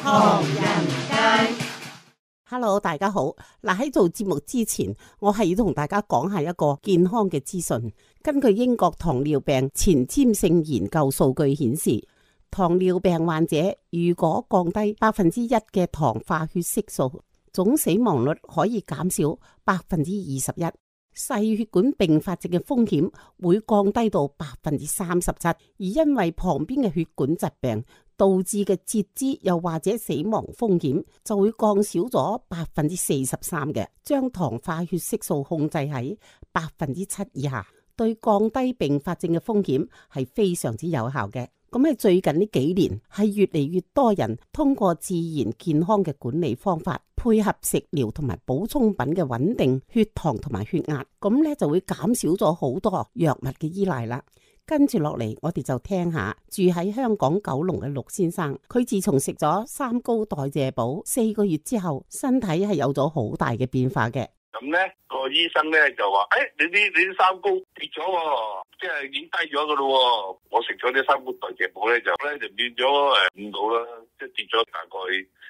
唐人街。 Hello， 大家好。喺做節目之前，我係要同大家講下一個健康嘅資訊。根據英國糖尿病前瞻性研究數據顯示，糖尿病患者如果降低1%嘅糖化血色素，總死亡率可以減少21%。細血管併發症嘅風險會降低到37%，而因為旁邊嘅血管疾病導致嘅截肢又或者死亡風險就會降少咗43%嘅。將糖化血色素控制喺7%以下，對降低併發症嘅風險係非常之有效嘅。咁喺最近呢幾年，係越嚟越多人通過自然健康嘅管理方法，配合食療同埋補充品嘅穩定血糖同埋血壓，咁呢就會減少咗好多藥物嘅依賴啦。跟住落嚟，我哋就聽下住喺香港九龍嘅陸先生，佢自從食咗三高代謝寶4個月之後，身體係有咗好大嘅變化嘅。 咁咧個醫生咧就話：你啲三高跌咗喎，即係已經低咗噶咯。我食咗啲三高代謝寶咧就變咗5度啦，即係跌咗大概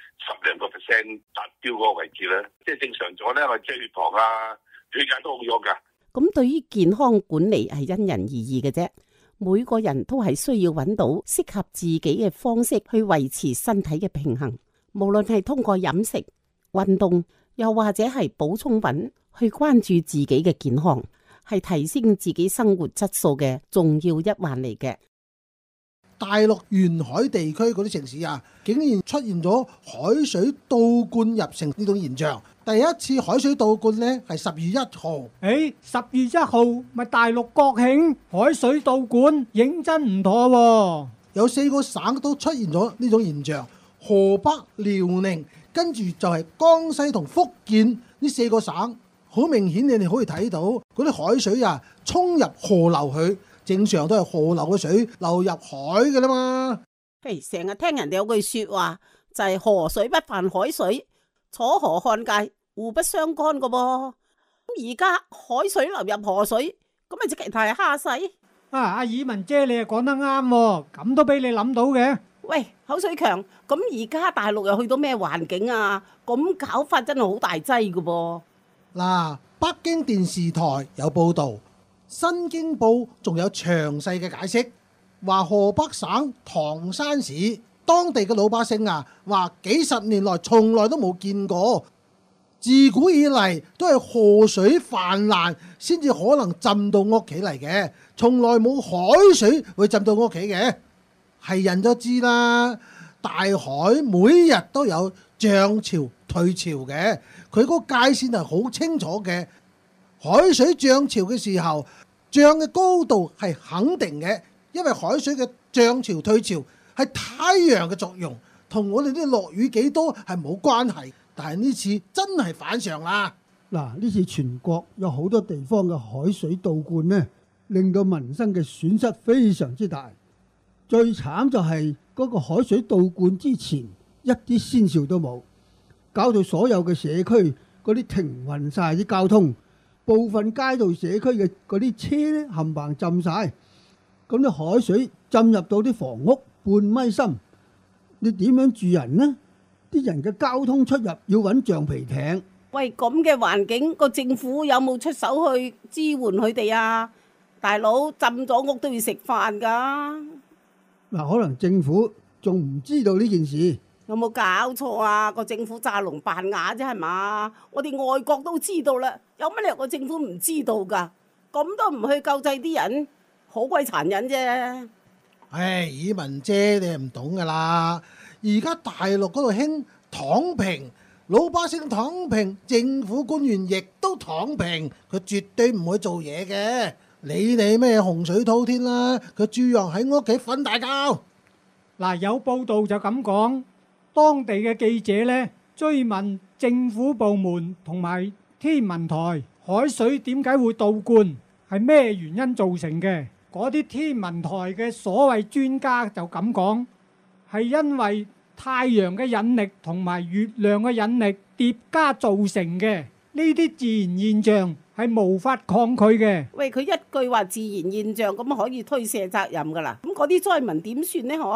10%達標嗰個位置啦。即係正常咗咧，我即係血糖啊、血壓都好咗噶。 咁對於健康管理係因人而異嘅啫，每個人都係需要揾到適合自己嘅方式去維持身體嘅平衡，無論係通過飲食、運動，又或者係補充品去關注自己嘅健康，係提升自己生活質素嘅重要一環嚟嘅。 大陸沿海地區嗰啲城市啊，竟然出現咗海水倒灌入城呢種現象。第一次海水倒灌呢係10月1號。 10月1號咪大陸國慶，海水倒灌認真唔妥喎。 有4個省都出現咗呢種現象，河北、遼寧，跟住就係江西同福建呢4個省。好明顯你哋可以睇到嗰啲海水啊衝入河流去，正常都係河流嘅水流入海嘅啦嘛。 成日聽人哋有句說話就係河水不犯海水，楚河漢界互不相干噶噃。而家海水流入河水，咁咪即係太蝦細。 阿爾文姐你又講得啱喎，咁都俾你諗到嘅。 喂，口水強，咁而家大陸又去到咩環境啊？咁搞法真係好大劑噶噃。 嗱，北京電視台有報道，新京報仲有詳細嘅解釋，話河北省唐山市當地嘅老百姓啊，話幾十年來從來都冇見過，自古以嚟都係河水泛濫先至可能浸到屋企嚟嘅，從來冇海水會浸到屋企嘅。係人都知啦，大海每日都有漲潮退潮嘅，佢嗰個界線係好清楚嘅。海水漲潮嘅時候，漲嘅高度係肯定嘅，因為海水嘅漲潮退潮係太陽嘅作用，同我哋啲落雨幾多係冇關係。但係呢次真係反常啦。 嗱，呢次全國有好多地方嘅海水倒灌呢，令到民生嘅損失非常之大。最慘就係嗰個海水倒灌之前一啲先兆都冇，搞到所有嘅社區嗰啲停運晒啲交通，部分街道社區嘅嗰啲車咧冚唪唥浸晒，咁啲海水浸入到啲房屋半米深，你點樣住人呢？啲人嘅交通出入要揾橡皮艇。 喂，咁嘅環境，個政府有冇出手去支援佢哋啊？大佬，浸咗屋都要食飯噶。 嗱，可能政府仲唔知道呢件事， 有冇搞錯啊？個政府詐聾扮啞啫係嘛？我哋外國都知道啦，有乜理由個政府唔知道噶？咁都唔去救濟啲人，好鬼殘忍啫！ 爾文姐你係唔懂噶啦，而家大陸嗰度興躺平，老百姓躺平，政府官員亦都躺平，佢絕對唔會做嘢嘅。理你咩洪水滔天啦，佢照樣喺屋企瞓大覺。 嗱，有報道就咁講，當地嘅記者呢追問政府部門同埋天文台海水點解會倒灌，係咩原因造成嘅？嗰啲天文台嘅所謂專家就咁講，係因為太陽嘅引力同埋月亮嘅引力疊加造成嘅，呢啲自然現象係無法抗拒嘅。 喂，佢一句話自然現象咁可以推卸責任噶啦，咁嗰啲災民點算呢？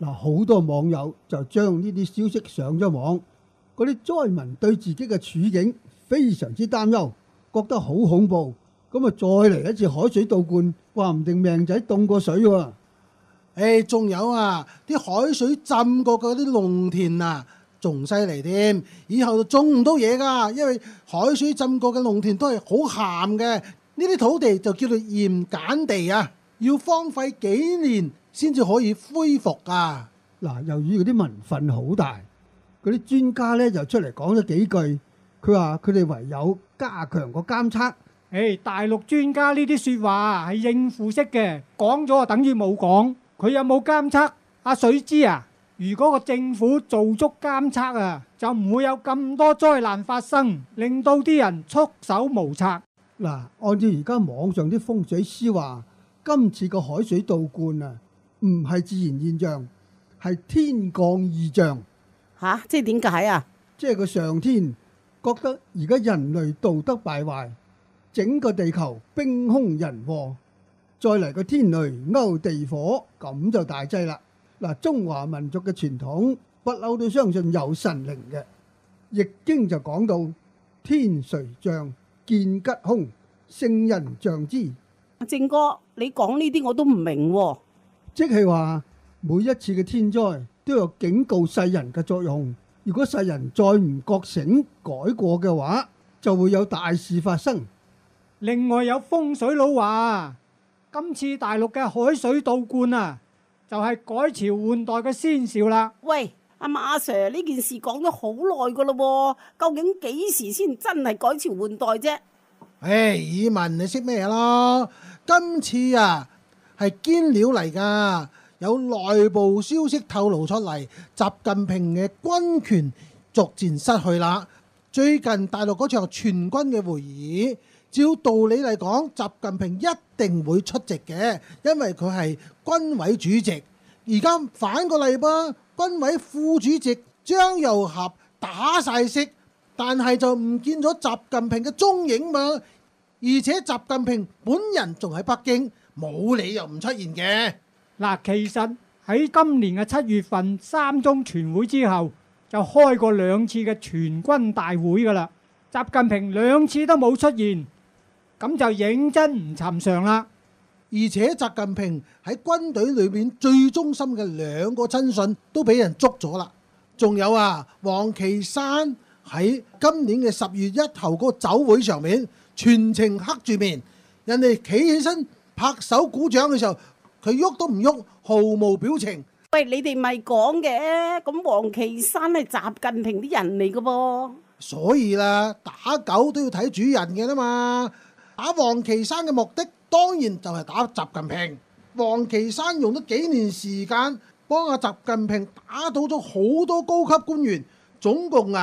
嗱，好多網友就將呢啲消息上咗網，嗰啲災民對自己嘅處境非常之擔憂，覺得好恐怖。咁啊，再嚟一次海水倒灌，話唔定命仔凍過水喎。 仲有啊，啲海水浸過嗰啲農田啊，仲犀利添，以後就種唔到嘢噶，因為海水浸過嘅農田都係好鹹嘅，呢啲土地就叫做鹽鹼地啊，要荒廢幾年先至可以恢復啊。 嗱，由於嗰啲民憤好大，嗰啲專家咧就出嚟講咗幾句，佢話佢哋唯有加強個監測。 大陸專家呢啲說話係應付式嘅，講咗就等於冇講。佢有冇監測？阿水知啊，如果個政府做足監測啊，就唔會有咁多災難發生，令到啲人束手無策。 嗱，按照而家網上啲風水師話，今次個海水倒灌啊，唔係自然現象，係天降異象。 即係點解啊？ 即係個上天覺得而家人類道德敗壞，整個地球兵凶人禍，再嚟個天雷勾地火，咁就大劑啦。嗱，中華民族嘅傳統不嬲都相信有神靈嘅，易經就講到天垂象，見吉凶，聖人象之。 阿正哥，你講呢啲我都唔明喎。 即係話每一次嘅天災都有警告世人嘅作用，如果世人再唔覺醒改過嘅話，就會有大事發生。 另外有風水佬話，今次大陸嘅海水倒灌啊，就係改朝換代嘅先兆啦。 喂，阿馬 Sir， 呢件事講咗好耐噶咯，究竟幾時先真係改朝換代啫？ 以文你識咩咯？今次啊係堅料嚟噶，有內部消息透露出嚟，習近平嘅軍權逐漸失去啦。最近大陸嗰場全軍嘅會議，照道理嚟講，習近平一定會出席嘅，因為佢係軍委主席。而家反過嚟噃，軍委副主席張又俠打晒色，但係就唔見咗習近平嘅蹤影嘛。而且習近平本人仲喺北京，冇理由唔出現嘅。 嗱，其實喺今年嘅7月份3中全會之後，就開過2次嘅全軍大會噶啦。習近平2次都冇出現，咁就認真唔尋常啦。 而且習近平喺軍隊裏面最忠心嘅2個親信都俾人捉咗啦。仲有啊，王岐山喺今年嘅10月1號嗰個酒會上面，全程黑住面，人哋企起身拍手鼓掌嘅時候，佢喐都唔喐，毫無表情。 喂，你哋咪講嘅，咁王岐山係習近平啲人嚟嘅噃。 所以啦，打狗都要睇主人嘅啦嘛。打王岐山嘅目的當然就係打習近平。王岐山用咗幾年時間幫阿習近平打倒咗好多高級官員，總共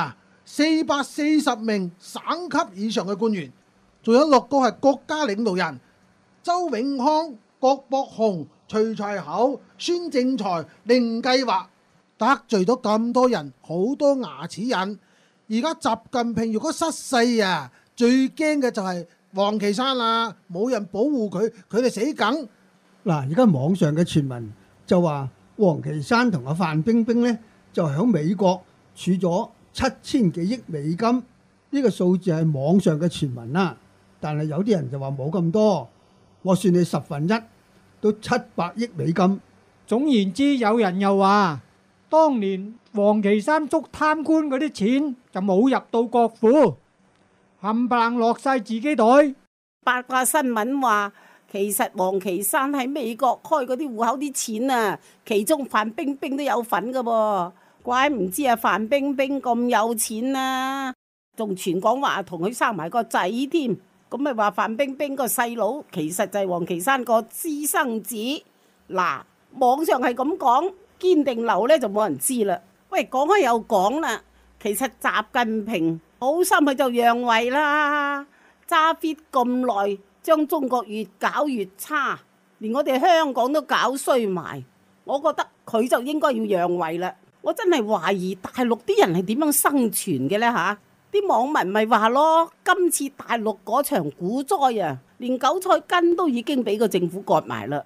440名省級以上嘅官員，仲有6個係國家領導人，周永康、郭博雄、徐才厚、孫政才、凌繼華，得罪咗咁多人，好多牙齒印。而家習近平如果失勢啊，最驚嘅就係王岐山啦，冇人保護佢，佢哋死梗。 嗱，而家網上嘅傳聞就話王岐山同阿范冰冰呢，就喺美國儲咗7000幾億美金，呢個數字係網上嘅傳聞啦。但係有啲人就話冇咁多，我算你1/10，都700億美金。 總言之，有人又話，當年王岐山捉貪官嗰啲錢就冇入到國庫，冚唪唥落晒自己袋。 八卦新聞話，其實王岐山喺美國開嗰啲戶口啲錢啊，其中范冰冰都有份噶噃。怪唔知啊，范冰冰咁有錢啊，仲傳講話同佢生埋個仔添。咁咪話范冰冰個細佬其實就係王岐山個私生子。嗱，網上係咁講，堅定流呢就冇人知啦。喂，講開又講啦，其實習近平好心佢就讓位啦，揸 fit 咁耐，將中國越搞越差，連我哋香港都搞衰埋。我覺得佢就應該要讓位啦。我真係懷疑大陸啲人係點樣生存嘅呢吓？啲網民咪話咯，今次大陸嗰場股災啊，連韭菜根都已經俾個政府割埋啦。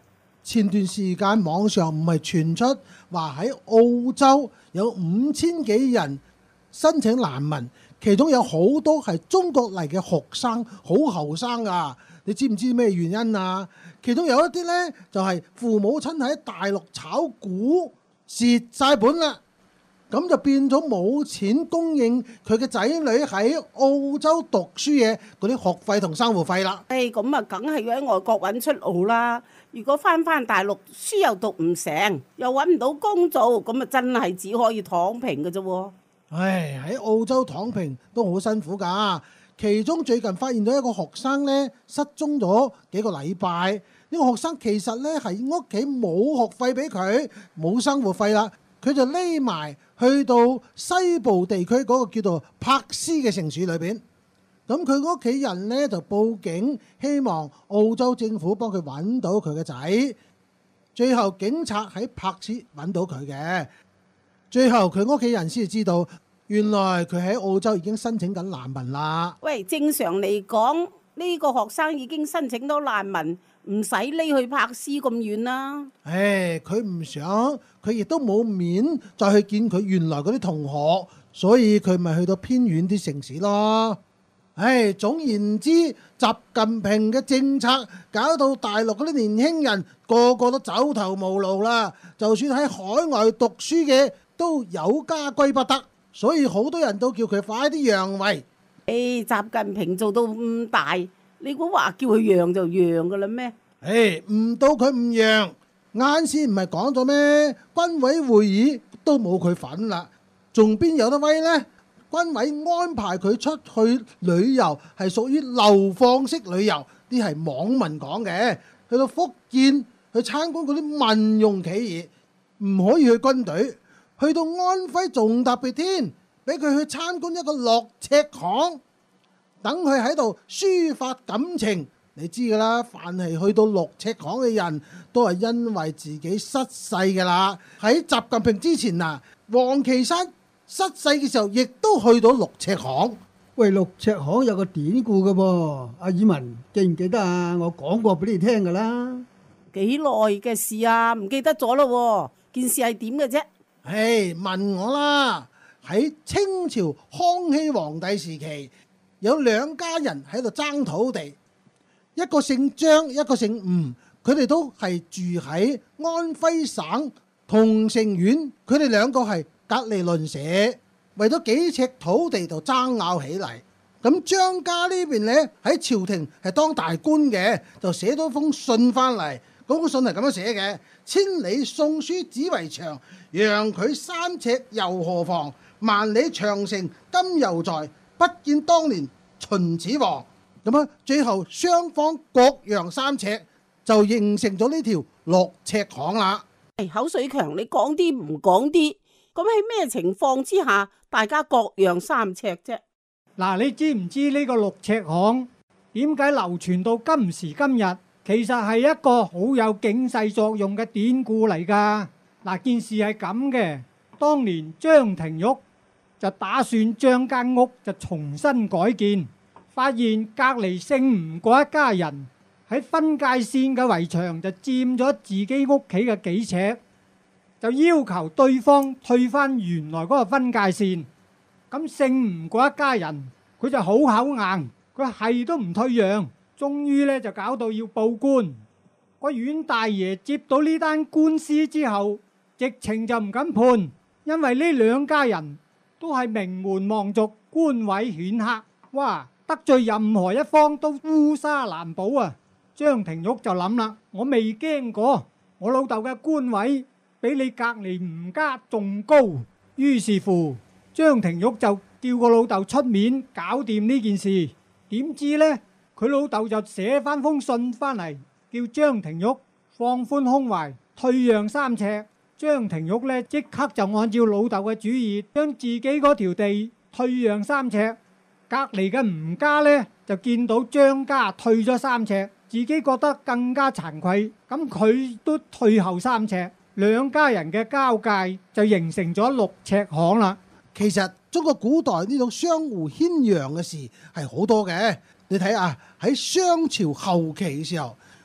前段時間網上唔係傳出話喺澳洲有5000幾人申請難民，其中有好多係中國嚟嘅學生，好後生啊！你知唔知咩原因啊？其中有一啲呢，就係父母親喺大陸炒股蝕晒本啦，咁就變咗冇錢供應佢嘅仔女喺澳洲讀書嘅嗰啲學費同生活費啦。 咁啊，梗係要喺外國揾出路啦。如果翻大陸，書又讀唔成，又揾唔到工做，咁啊真係只可以躺平嘅啫喎。 喺澳洲躺平都好辛苦㗎。其中最近發現到一個學生呢，失蹤咗幾個禮拜。呢個學生其實呢，係屋企冇學費俾佢，冇生活費啦，佢就匿埋去到西部地區嗰個叫做柏斯嘅城市裏邊。咁佢屋企人呢，就報警，希望澳洲政府幫佢揾到佢嘅仔。最後警察喺柏斯揾到佢嘅。最後佢屋企人先至知道，原來佢喺澳洲已經申請緊難民啦。 喂，正常嚟講，呢個學生已經申請到難民，唔使匿去柏斯咁遠啦。 佢唔想，佢亦都冇面再去見佢原來嗰啲同學，所以佢咪去到偏遠啲城市咯。總言之，習近平嘅政策搞到大陸嗰啲年輕人個個都走投無路啦。就算喺海外讀書嘅都有家歸不得，所以好多人都叫佢快啲讓位。 習近平做到咁大，你估話叫佢讓就讓噶啦咩？ 唔到佢唔讓，啱先唔係講咗咩？軍委會議都冇佢份啦，仲邊有得威呢？軍委安排佢出去旅遊係屬於流放式旅遊，啲係網民講嘅。去到福建去參觀嗰啲民用企業，唔可以去軍隊。去到安徽仲特別添，俾佢去參觀一個樂赤行，等佢喺度抒發感情。你知噶啦，凡係去到樂赤行嘅人都係因為自己失勢噶啦。喺習近平之前啊，王岐山失勢嘅時候，亦都去到樂赤行。 喂，樂赤行有個典故嘅噃，阿以文記唔記得啊？我講過俾你聽噶啦。 幾耐嘅事啊？唔記得咗咯。件事係點嘅啫？ 問我啦。喺清朝康熙皇帝時期，有兩家人喺度爭土地，一個姓張，一個姓吳，佢哋都係住喺安徽省桐城縣，佢哋兩個係隔籬鄰舍，為咗幾尺土地就爭拗起嚟。咁張家呢邊呢，喺朝廷係當大官嘅，就寫咗封信翻嚟。嗰封信係咁樣寫嘅：千里送書只為長，讓佢3尺又何妨？萬里長城今猶在，不見當年秦始皇。咁樣最後雙方各讓3尺，就形成咗呢條樂赤行啦。 口水強，你講啲唔講啲，咁喺咩情況之下大家各讓3尺啫？ 嗱，你知唔知呢個樂赤行點解流傳到今時今日？其實係一個好有警世作用嘅典故嚟㗎。嗱，件事係咁嘅，當年張廷玉就打算將間屋就重新改建，發現隔離姓吳嗰一家人喺分界線嘅圍牆就佔咗自己屋企嘅幾尺，就要求對方退返原來嗰個分界線。咁姓吳嗰一家人佢就好口硬，佢係都唔退讓。終於咧就搞到要報官，個阮大爺接到呢單官司之後，直情就唔敢判，因為呢兩家人都係名門望族，官位顯赫，哇！得罪任何一方都烏紗難保啊！張廷玉就諗啦，我未驚過，我老豆嘅官位比你隔離吳家仲高，於是乎張廷玉就叫個老豆出面搞掂呢件事。點知呢？佢老豆就寫翻封信翻嚟，叫張廷玉放寬胸懷，退讓3尺。張廷玉呢即刻就按照老豆嘅主意，將自己嗰條地退讓3尺。隔離嘅吳家呢就見到張家退咗3尺，自己覺得更加慚愧，咁佢都退後3尺，兩家人嘅交界就形成咗樂赤行啦。 其實中國古代呢種相互謙讓嘅事係好多嘅。你睇下喺商朝後期嘅時候，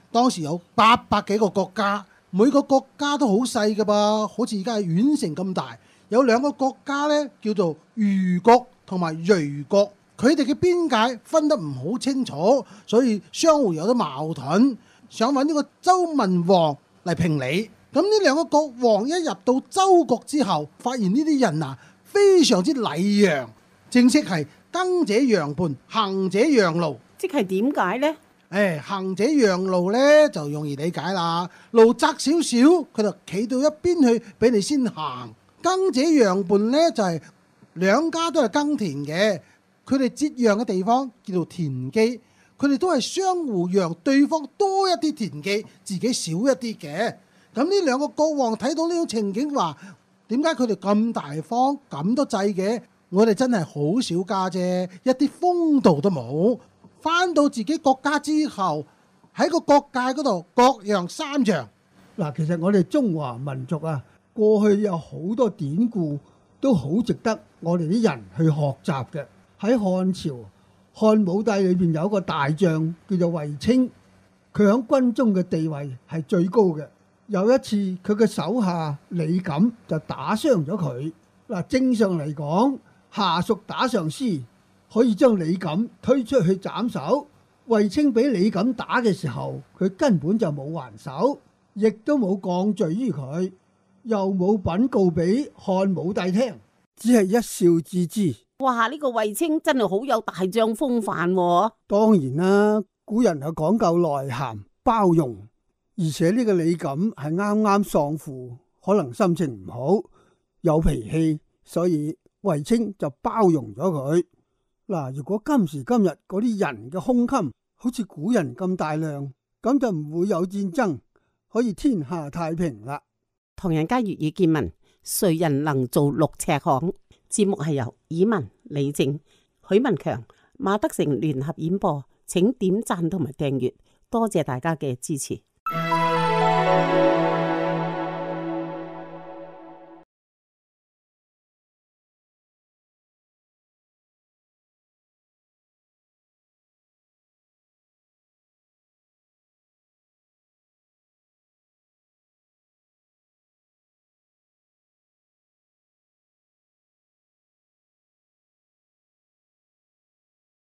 當時有800幾個國家，每個國家都好細㗎噃，好似而家係縣城咁大。有2個國家呢，叫做虞國同埋芮國，佢哋嘅邊界分得唔好清楚，所以相互有啲矛盾，想揾呢個周文王嚟評理。咁呢2個國王一入到周國之後，發現呢啲人啊非常之禮讓，正式係耕者讓畔，行者讓路。 即係點解呢？ 行者讓路呢就容易理解啦，路窄少少，佢就企到一邊去俾你先行。耕者讓畔呢就係兩家都係耕田嘅，佢哋接壤嘅地方叫做田基，佢哋都係相互讓對方多一啲田基，自己少一啲嘅。咁呢2個國王睇到呢種情景，話點解佢哋咁大方咁都制嘅？我哋真係好少家啫，一啲風度都冇。翻到自己國家之後，喺個國界嗰度各讓3讓。 嗱，其實我哋中華民族啊，過去有好多典故都好值得我哋啲人去學習嘅。喺漢朝，漢武帝裏邊有一個大將叫做衛青，佢喺軍中嘅地位係最高嘅。有一次佢嘅手下李錦就打傷咗佢。嗱，正常嚟講，下屬打上司可以將李錦推出去斬首。衛青俾李錦打嘅時候，佢根本就冇還手，亦都冇降罪於佢，又冇稟告俾漢武帝聽，只係一笑置之。 哇！呢個衛青真係好有大將風範喎。 當然啦，古人係講究內涵包容，而且呢個李錦係啱啱喪父，可能心情唔好，有脾氣，所以衛青就包容咗佢。嗱，如果今時今日嗰啲人嘅胸襟好似古人咁大量，咁就唔會有戰爭，可以天下太平啦。 唐人街粵語見聞，誰人能做6尺巷？節目係由以文、李正、許文強、馬德成聯合演播，請點讚同埋訂閱，多謝大家嘅支持。